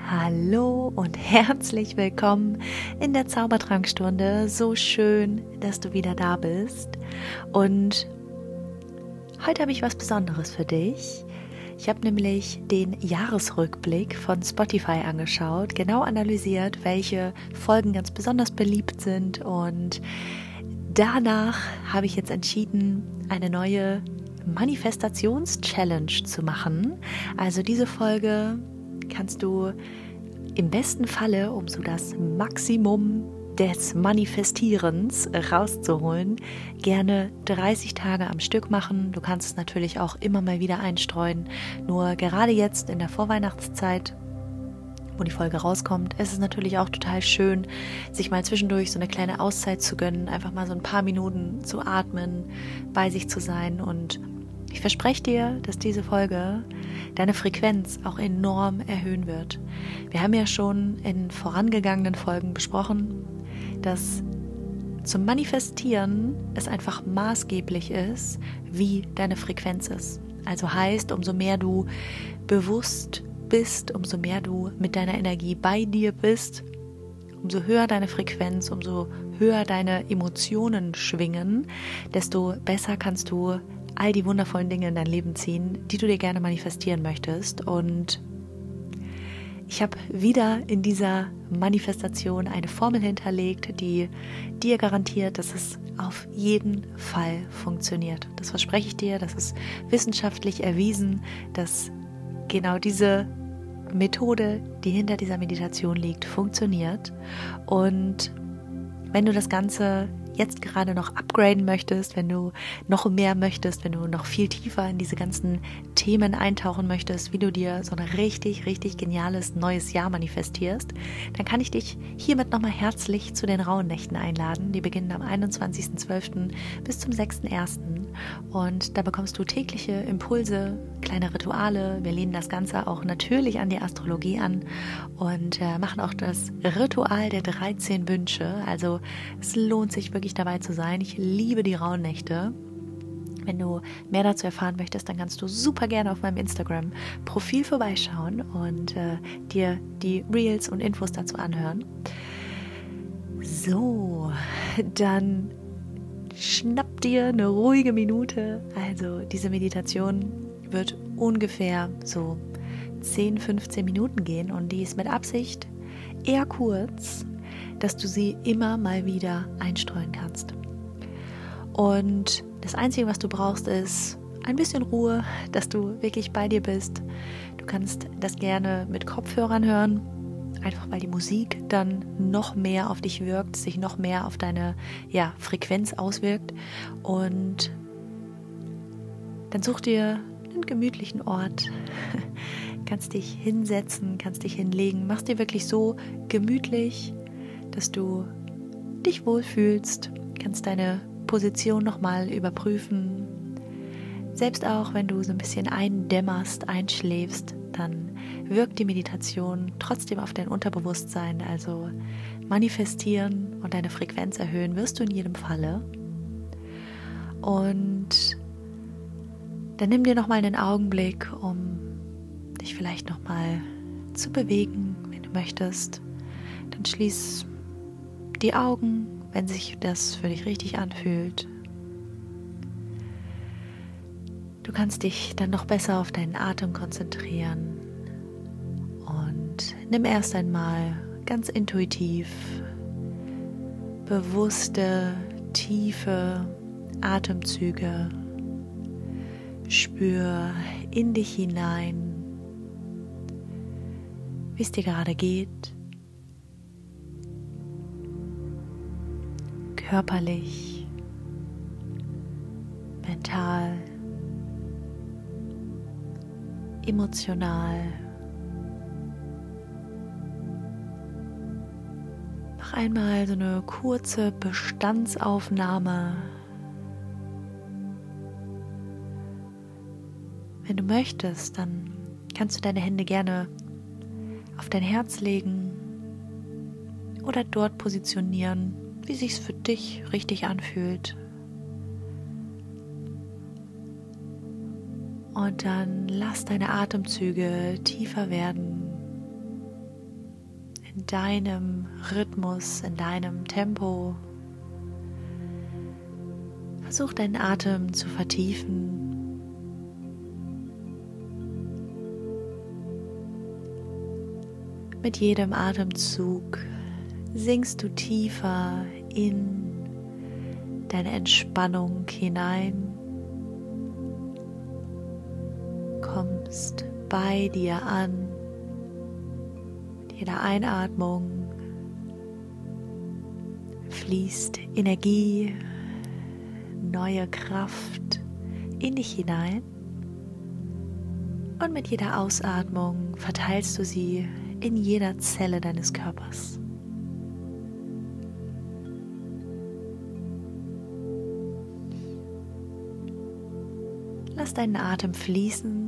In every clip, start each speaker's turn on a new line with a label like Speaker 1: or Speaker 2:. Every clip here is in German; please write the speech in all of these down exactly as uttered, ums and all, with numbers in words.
Speaker 1: Hallo und herzlich willkommen in der Zaubertrankstunde. So schön, dass du wieder da bist. Und heute habe ich was Besonderes für dich. Ich habe nämlich den Jahresrückblick von Spotify angeschaut, genau analysiert, welche Folgen ganz besonders beliebt sind. Und danach habe ich jetzt entschieden, eine neue Manifestations-Challenge zu machen. Also diese Folge kannst du im besten Falle, um so das Maximum des Manifestierens rauszuholen, gerne dreißig Tage am Stück machen. Du kannst es natürlich auch immer mal wieder einstreuen. Nur gerade jetzt in der Vorweihnachtszeit, wo die Folge rauskommt, ist es natürlich auch total schön, sich mal zwischendurch so eine kleine Auszeit zu gönnen, einfach mal so ein paar Minuten zu atmen, bei sich zu sein. Und ich verspreche dir, dass diese Folge deine Frequenz auch enorm erhöhen wird. Wir haben ja schon in vorangegangenen Folgen besprochen, dass zum Manifestieren es einfach maßgeblich ist, wie deine Frequenz ist. Also heißt, umso mehr du bewusst bist, umso mehr du mit deiner Energie bei dir bist, umso höher deine Frequenz, umso höher deine Emotionen schwingen, desto besser kannst du all die wundervollen Dinge in dein Leben ziehen, die du dir gerne manifestieren möchtest. Und ich habe wieder in dieser Manifestation eine Formel hinterlegt, die dir garantiert, dass es auf jeden Fall funktioniert. Das verspreche ich dir, das ist wissenschaftlich erwiesen, dass genau diese Methode, die hinter dieser Meditation liegt, funktioniert. Und wenn du das Ganze jetzt gerade noch upgraden möchtest, wenn du noch mehr möchtest, wenn du noch viel tiefer in diese ganzen Themen eintauchen möchtest, wie du dir so ein richtig, richtig geniales neues Jahr manifestierst, dann kann ich dich hiermit nochmal herzlich zu den Rauhnächten einladen. Die beginnen am einundzwanzigsten zwölften bis zum sechsten ersten und da bekommst du tägliche Impulse, kleine Rituale. Wir lehnen das Ganze auch natürlich an die Astrologie an und äh, machen auch das Ritual der dreizehn Wünsche. Also es lohnt sich wirklich dabei zu sein. Ich liebe die Rauhnächte. Wenn du mehr dazu erfahren möchtest, dann kannst du super gerne auf meinem Instagram-Profil vorbeischauen und äh, dir die Reels und Infos dazu anhören. So, dann schnapp dir eine ruhige Minute. Also diese Meditation wird ungefähr so zehn, fünfzehn Minuten gehen und die ist mit Absicht eher kurz, dass du sie immer mal wieder einstreuen kannst. Und das Einzige, was du brauchst, ist ein bisschen Ruhe, dass du wirklich bei dir bist. Du kannst das gerne mit Kopfhörern hören, einfach weil die Musik dann noch mehr auf dich wirkt, sich noch mehr auf deine ja, Frequenz auswirkt. Und dann such dir einen gemütlichen Ort, kannst dich hinsetzen, kannst dich hinlegen, machst dir wirklich so gemütlich, dass du dich wohlfühlst, kannst deine Position nochmal überprüfen. Selbst auch, wenn du so ein bisschen eindämmerst, einschläfst, dann wirkt die Meditation trotzdem auf dein Unterbewusstsein. Also manifestieren und deine Frequenz erhöhen wirst du in jedem Falle. Und dann nimm dir nochmal einen Augenblick, um dich vielleicht nochmal zu bewegen, wenn du möchtest. Dann schließ die Augen, wenn sich das für dich richtig anfühlt. Du kannst dich dann noch besser auf deinen Atem konzentrieren und nimm erst einmal ganz intuitiv bewusste, tiefe Atemzüge. Spür in dich hinein, wie es dir gerade geht. Körperlich, mental, emotional. Mach einmal so eine kurze Bestandsaufnahme. Wenn du möchtest, dann kannst du deine Hände gerne auf dein Herz legen oder dort positionieren, wie sich's für dich richtig anfühlt. Und dann lass deine Atemzüge tiefer werden. in deinem Rhythmus, in deinem Tempo. Versuch deinen Atem zu vertiefen. Mit jedem Atemzug sinkst du tiefer in deine Entspannung hinein, kommst bei dir an. Mit jeder Einatmung fließt Energie, neue Kraft in dich hinein und mit jeder Ausatmung verteilst du sie in jeder Zelle deines Körpers. Lass deinen Atem fließen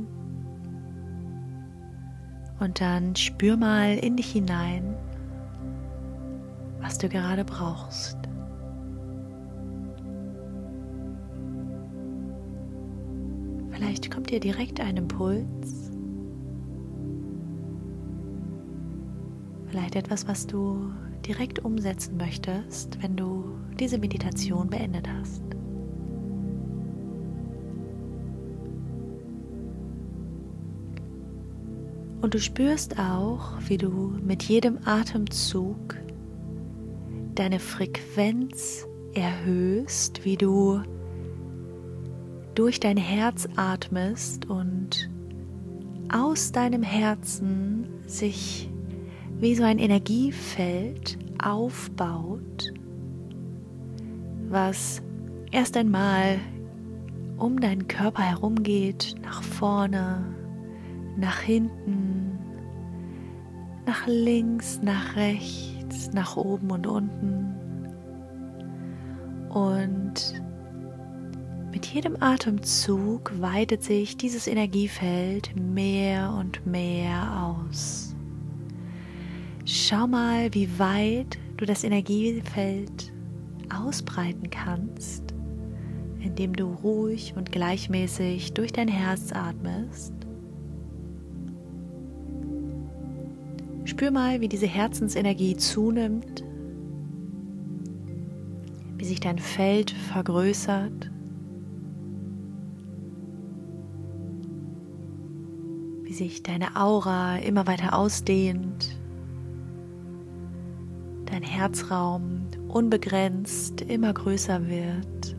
Speaker 1: und dann spür mal in dich hinein, was du gerade brauchst. Vielleicht kommt dir direkt ein Impuls, vielleicht etwas, was du direkt umsetzen möchtest, wenn du diese Meditation beendet hast. Und du spürst auch, wie du mit jedem Atemzug deine Frequenz erhöhst, wie du durch dein Herz atmest und aus deinem Herzen sich wie so ein Energiefeld aufbaut, was erst einmal um deinen Körper herum geht, nach vorne, nach hinten, nach links, nach rechts, nach oben und unten. Und mit jedem Atemzug weitet sich dieses Energiefeld mehr und mehr aus. Schau mal, wie weit du das Energiefeld ausbreiten kannst, indem du ruhig und gleichmäßig durch dein Herz atmest. Spür mal, wie diese Herzensenergie zunimmt, wie sich dein Feld vergrößert, wie sich deine Aura immer weiter ausdehnt, dein Herzraum unbegrenzt immer größer wird.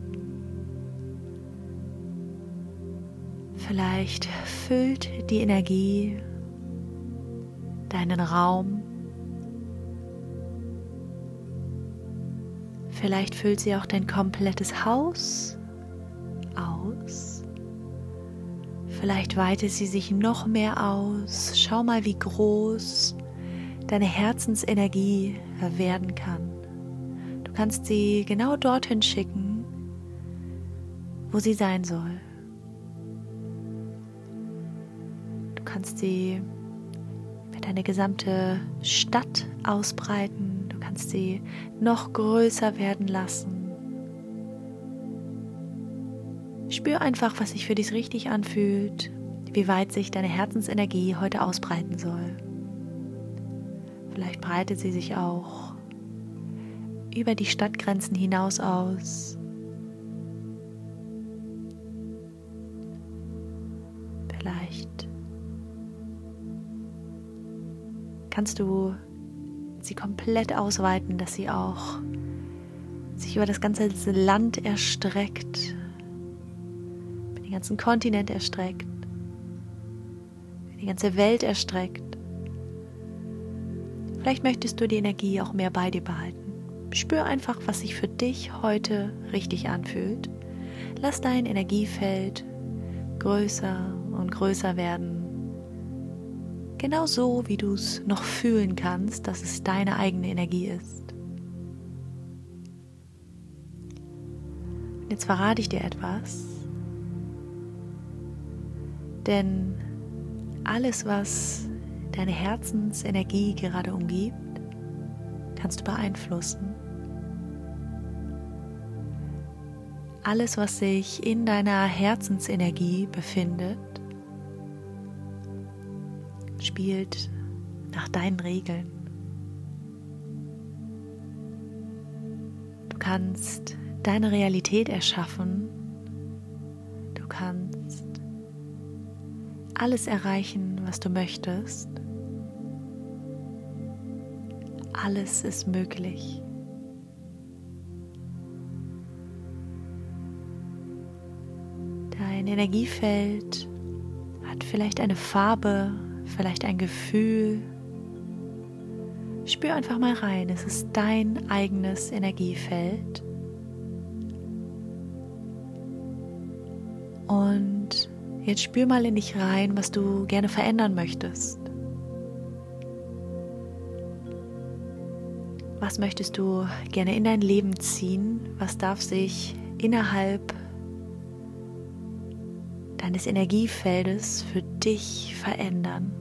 Speaker 1: Vielleicht füllt die Energie deinen Raum. Vielleicht füllt sie auch dein komplettes Haus aus. Vielleicht weitet sie sich noch mehr aus. Schau mal, wie groß deine Herzensenergie werden kann. Du kannst sie genau dorthin schicken, wo sie sein soll. Du kannst sie für deine gesamte Stadt ausbreiten. Du kannst sie noch größer werden lassen. Spür einfach, was sich für dich richtig anfühlt, wie weit sich deine Herzensenergie heute ausbreiten soll. Vielleicht breitet sie sich auch über die Stadtgrenzen hinaus aus. Vielleicht kannst du sie komplett ausweiten, dass sie auch sich über das ganze Land erstreckt, über den ganzen Kontinent erstreckt, über die ganze Welt erstreckt. Vielleicht möchtest du die Energie auch mehr bei dir behalten. Spür einfach, was sich für dich heute richtig anfühlt. Lass dein Energiefeld größer und größer werden. Genau so, wie du es noch fühlen kannst, dass es deine eigene Energie ist. Und jetzt verrate ich dir etwas. Denn alles, was deine Herzensenergie gerade umgibt, kannst du beeinflussen. Alles, was sich in deiner Herzensenergie befindet, spielt nach deinen Regeln. kannst deine Realität erschaffen. Du kannst alles erreichen, was du möchtest. Alles ist möglich. Dein Energiefeld hat vielleicht eine Farbe, vielleicht ein Gefühl. Spür einfach mal rein. Es ist dein eigenes Energiefeld. Und jetzt spür mal in dich rein, was du gerne verändern möchtest. Was möchtest du gerne in dein Leben ziehen? Was darf sich innerhalb deines Energiefeldes für dich verändern?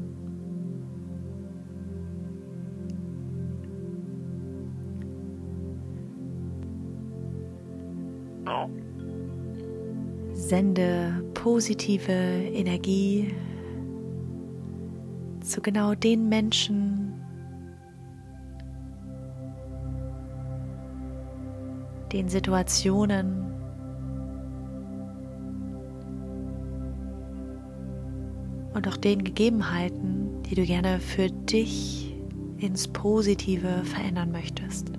Speaker 1: Sende positive Energie zu genau den Menschen, den Situationen, und auch den Gegebenheiten, die du gerne für dich ins Positive verändern möchtest.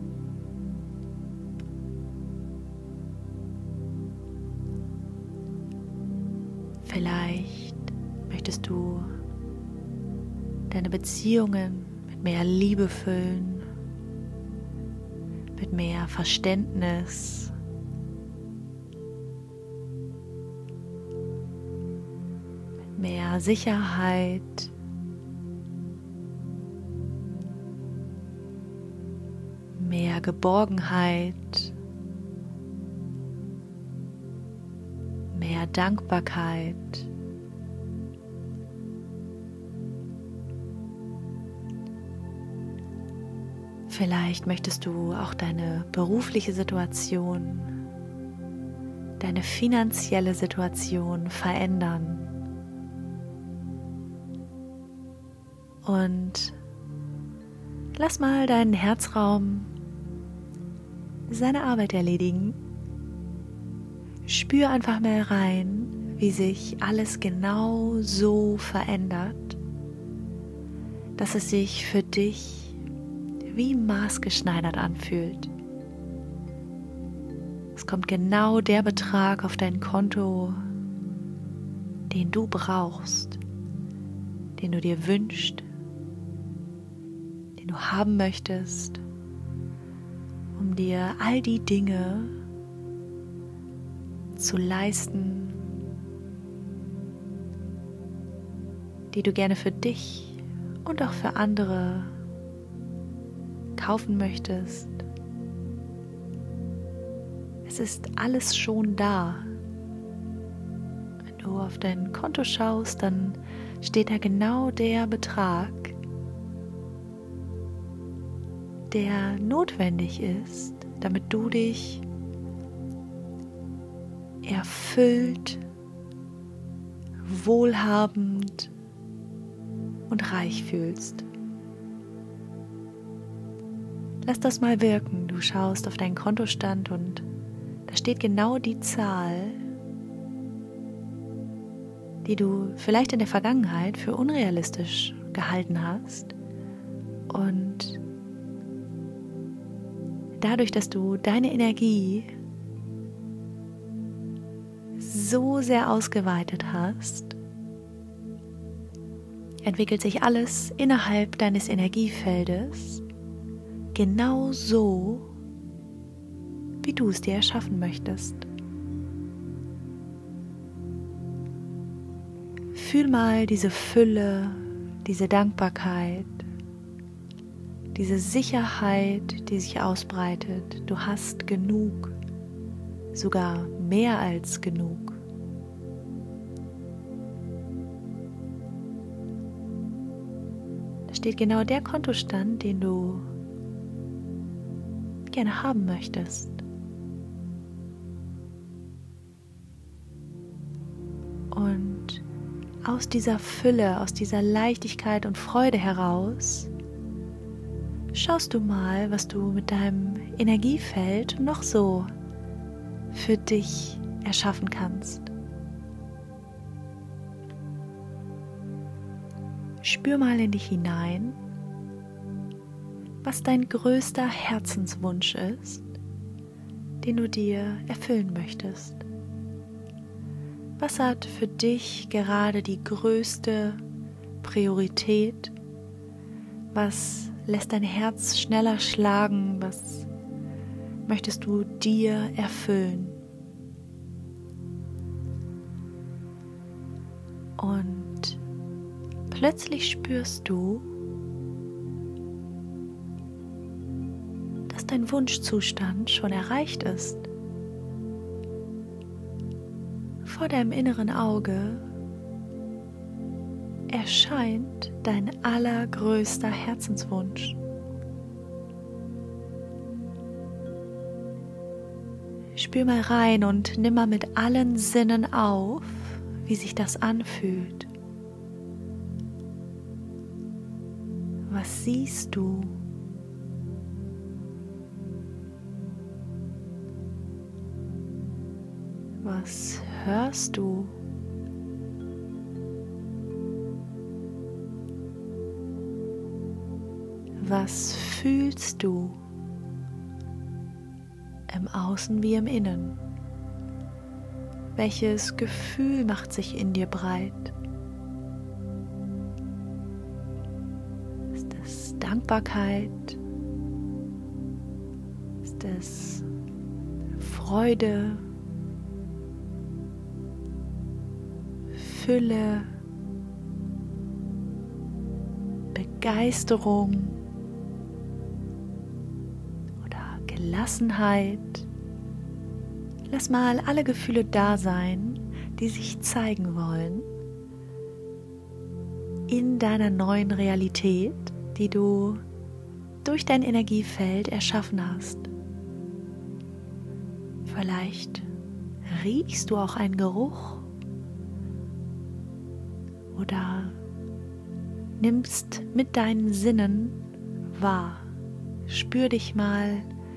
Speaker 1: Vielleicht möchtest du deine Beziehungen mit mehr Liebe füllen, mit mehr Verständnis, mit mehr Sicherheit, mehr Geborgenheit, mehr Dankbarkeit. Vielleicht möchtest du auch deine berufliche Situation, deine finanzielle Situation verändern. Und lass mal deinen Herzraum seine Arbeit erledigen. Spür einfach mal rein, wie sich alles genau so verändert, dass es sich für dich wie maßgeschneidert anfühlt. Es kommt genau der Betrag auf dein Konto, den du brauchst, den du dir wünschst, den du haben möchtest, um dir all die Dinge zu leisten, die du gerne für dich und auch für andere kaufen möchtest. Es ist alles schon da. Wenn du auf dein Konto schaust, dann steht da genau der Betrag, der notwendig ist, damit du dich erfüllt, wohlhabend und reich fühlst. Lass das mal wirken. Du schaust auf deinen Kontostand und da steht genau die Zahl, die du vielleicht in der Vergangenheit für unrealistisch gehalten hast. Und dadurch, dass du deine Energie so sehr ausgeweitet hast, entwickelt sich alles innerhalb deines Energiefeldes genau so, wie du es dir erschaffen möchtest. Fühl mal diese Fülle, diese Dankbarkeit, diese Sicherheit, die sich ausbreitet. Du hast genug, sogar mehr als genug. Da steht genau der Kontostand, den du gerne haben möchtest. Und aus dieser Fülle, aus dieser Leichtigkeit und Freude heraus schaust du mal, was du mit deinem Energiefeld noch so für dich erschaffen kannst. Spür mal in dich hinein, was dein größter Herzenswunsch ist, den du dir erfüllen möchtest. Was hat für dich gerade die größte Priorität? Was lässt dein Herz schneller schlagen? Was möchtest du dir erfüllen? Und plötzlich spürst du, dass dein Wunschzustand schon erreicht ist. Vor deinem inneren Auge erscheint dein allergrößter Herzenswunsch. Spür mal rein und nimm mal mit allen Sinnen auf, wie sich das anfühlt. Was siehst du? Was hörst du? Was fühlst du? Im Außen wie im Innen. Welches Gefühl macht sich in dir breit? Ist es Dankbarkeit? Ist es Freude? Fülle? Begeisterung? Gelassenheit. Lass mal alle Gefühle da sein, die sich zeigen wollen in deiner neuen Realität, die du durch dein Energiefeld erschaffen hast. Vielleicht riechst du auch einen Geruch oder nimmst mit deinen Sinnen wahr. Spür dich mal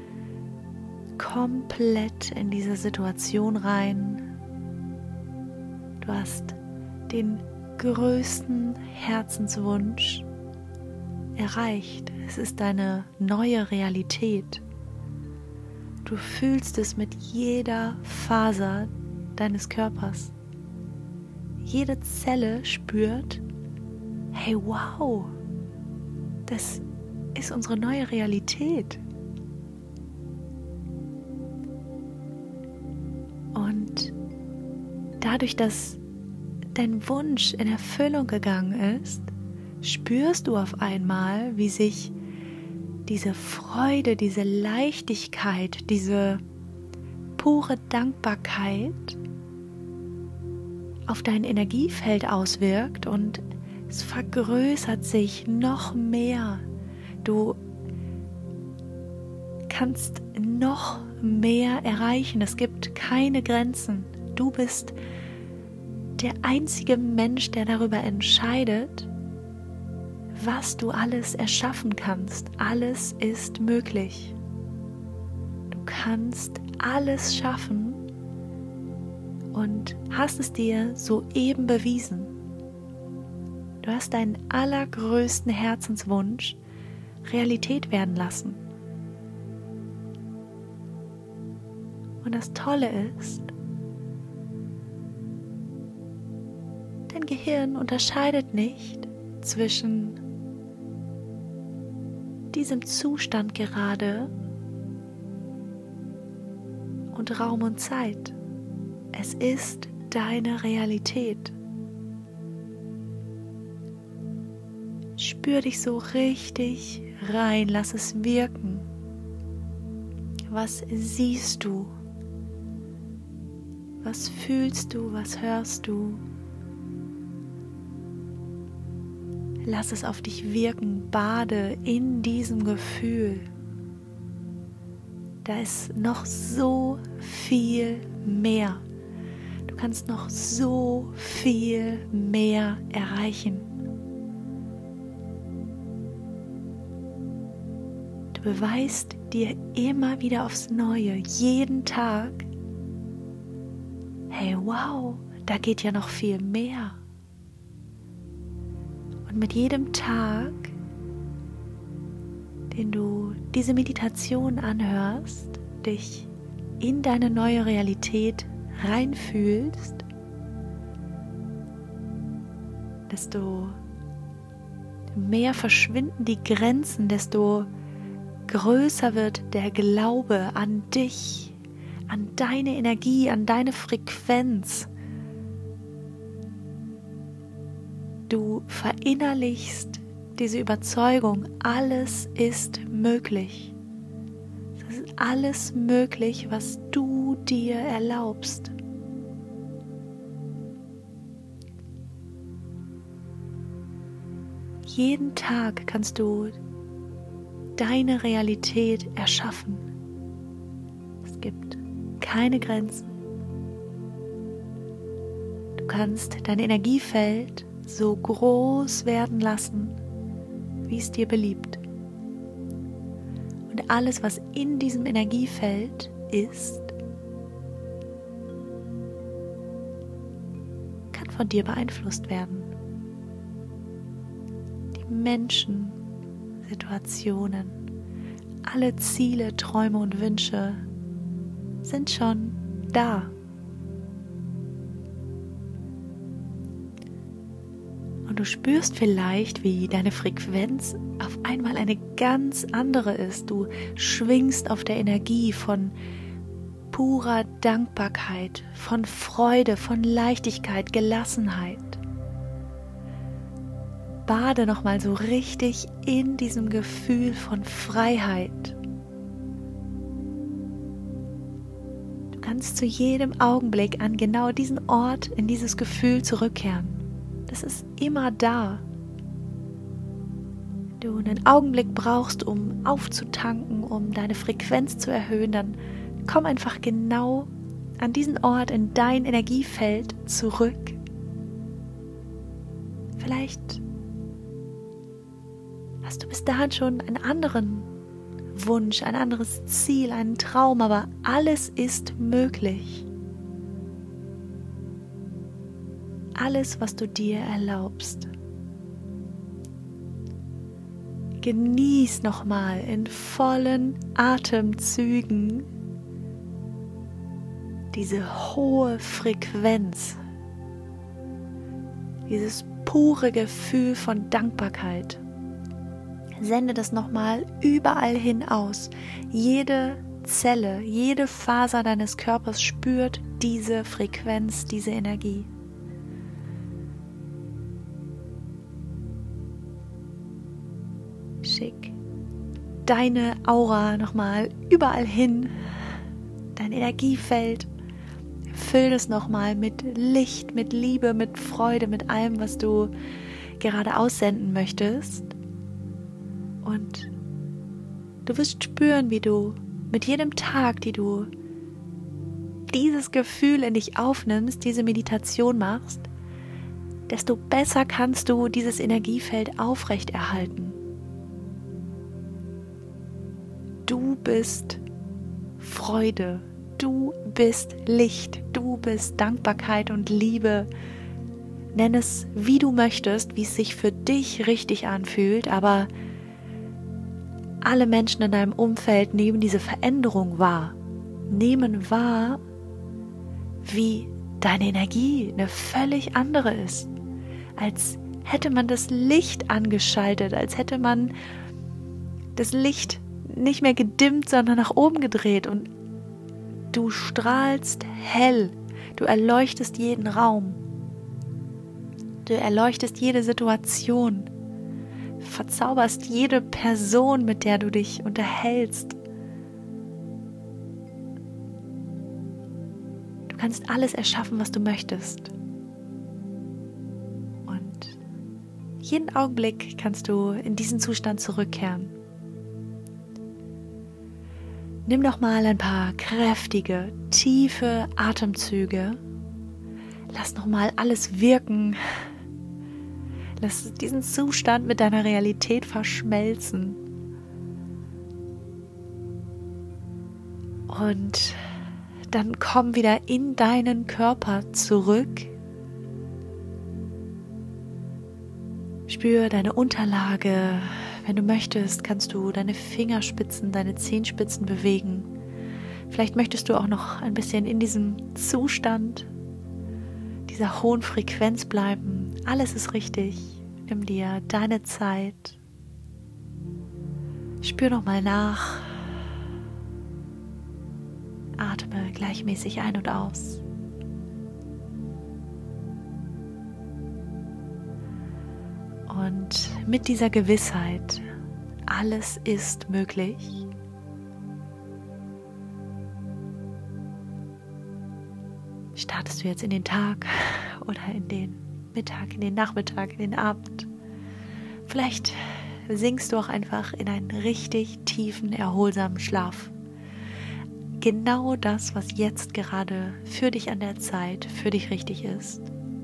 Speaker 1: komplett in diese Situation rein. Du hast den größten Herzenswunsch erreicht. Es ist deine neue Realität. Du fühlst es mit jeder Faser deines Körpers. Jede Zelle spürt, hey, wow, das ist unsere neue Realität. Und dadurch, dass dein Wunsch in Erfüllung gegangen ist, spürst du auf einmal, wie sich diese Freude, diese Leichtigkeit, diese pure Dankbarkeit auf dein Energiefeld auswirkt und es vergrößert sich noch mehr. Du kannst noch mehr erreichen. Es gibt keine Grenzen. Du bist der einzige Mensch, der darüber entscheidet, was du alles erschaffen kannst. Alles ist möglich. Du kannst alles schaffen und hast es dir soeben bewiesen. Du hast deinen allergrößten Herzenswunsch Realität werden lassen. Und das Tolle ist, dein Gehirn unterscheidet nicht zwischen diesem Zustand gerade und Raum und Zeit. Es ist deine Realität. Spür dich so richtig rein, lass es wirken. Was siehst du? Was fühlst du? Was hörst du? Lass es auf dich wirken, bade in diesem Gefühl. Da ist noch so viel mehr. Du kannst noch so viel mehr erreichen. beweist dir immer wieder aufs Neue, jeden Tag, hey, wow, da geht ja noch viel mehr. Und mit jedem Tag, den du diese Meditation anhörst, dich in deine neue Realität reinfühlst, desto mehr verschwinden die Grenzen, desto größer wird der Glaube an dich, an deine Energie, an deine Frequenz. Du verinnerlichst diese Überzeugung, alles ist möglich. Es ist alles möglich, was du dir erlaubst. Jeden Tag kannst du deine Realität erschaffen. Es gibt keine Grenzen. Du kannst dein Energiefeld so groß werden lassen, wie es dir beliebt. Und alles, was in diesem Energiefeld ist, kann von dir beeinflusst werden. Die Menschen, Situationen, alle Ziele, Träume und Wünsche sind schon da. Und du spürst vielleicht, wie deine Frequenz auf einmal eine ganz andere ist. Du schwingst auf der Energie von purer Dankbarkeit, von Freude, von Leichtigkeit, Gelassenheit. Bade nochmal so richtig in diesem Gefühl von Freiheit. Du kannst zu jedem Augenblick an genau diesen Ort, in dieses Gefühl zurückkehren. Das ist immer da. Wenn du einen Augenblick brauchst, um aufzutanken, um deine Frequenz zu erhöhen, dann komm einfach genau an diesen Ort in dein Energiefeld zurück. Vielleicht hast du bis dahin schon einen anderen Wunsch, ein anderes Ziel, einen Traum, aber alles ist möglich. Alles, was du dir erlaubst. Genieß nochmal in vollen Atemzügen diese hohe Frequenz, dieses pure Gefühl von Dankbarkeit. Sende das nochmal überall hin aus. Jede Zelle, jede Faser deines Körpers spürt diese Frequenz, diese Energie. Schick deine Aura nochmal überall hin, dein Energiefeld. Füll es nochmal mit Licht, mit Liebe, mit Freude, mit allem, was du gerade aussenden möchtest. Und du wirst spüren, wie du mit jedem Tag, die du dieses Gefühl in dich aufnimmst, diese Meditation machst, desto besser kannst du dieses Energiefeld aufrechterhalten. Du bist Freude, du bist Licht, du bist Dankbarkeit und Liebe. Nenn es, wie du möchtest, wie es sich für dich richtig anfühlt, aber alle Menschen in deinem Umfeld nehmen diese Veränderung wahr, nehmen wahr, wie deine Energie eine völlig andere ist, als hätte man das Licht angeschaltet, als hätte man das Licht nicht mehr gedimmt, sondern nach oben gedreht und du strahlst hell, du erleuchtest jeden Raum, du erleuchtest jede Situation, verzauberst jede Person, mit der du dich unterhältst. Du kannst alles erschaffen, was du möchtest. Und jeden Augenblick kannst du in diesen Zustand zurückkehren. Nimm doch mal ein paar kräftige, tiefe Atemzüge. Lass noch mal alles wirken. Lass diesen Zustand mit deiner Realität verschmelzen. Und dann komm wieder in deinen Körper zurück. Spür deine Unterlage. Wenn du möchtest, kannst du deine Fingerspitzen, deine Zehenspitzen bewegen. Vielleicht möchtest du auch noch ein bisschen in diesem Zustand dieser hohen Frequenz bleiben. Alles ist richtig. Nimm dir deine Zeit. Spür nochmal nach. Atme gleichmäßig ein und aus. Und mit dieser Gewissheit, alles ist möglich, startest du jetzt in den Tag oder in den Mittag, in den Nachmittag, in den Abend. Vielleicht sinkst du auch einfach in einen richtig tiefen, erholsamen Schlaf. Genau das, was jetzt gerade für dich an der Zeit, für dich richtig ist.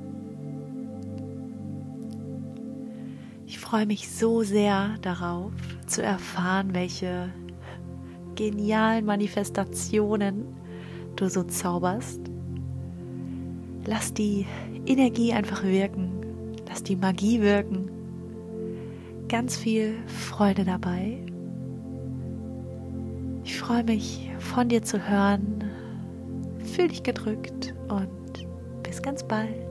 Speaker 1: Ich freue mich so sehr darauf, zu erfahren, welche genialen Manifestationen du so zauberst. Lass die Energie einfach wirken, lass die Magie wirken. Ganz viel Freude dabei. Ich freue mich, von dir zu hören. Fühl dich gedrückt und bis ganz bald.